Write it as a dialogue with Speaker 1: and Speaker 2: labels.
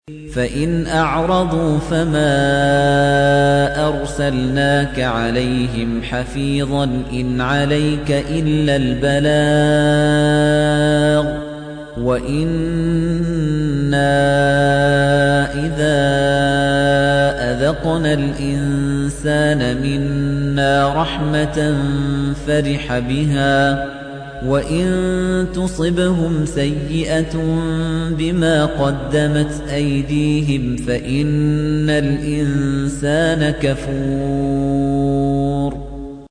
Speaker 1: فَإِنْ أَعْرَضُوا فَمَا أَرْسَلْنَاكَ عَلَيْهِمْ حَفِيظًا إِنْ عَلَيْكَ إِلَّا الْبَلَاغُ ۗ وَإِنَّا إِذَا أَذَقْنَا الْإِنسَانَ مِنَّا رَحْمَةً فَرِحَ بِهَا ۖ وَإِن تُصِبْهُمْ سَيِّئَةٌ بِمَا قَدَّمَتْ أَيْدِيهِمْ فَإِنَّ الْإِنسَانَ كَفُورٌ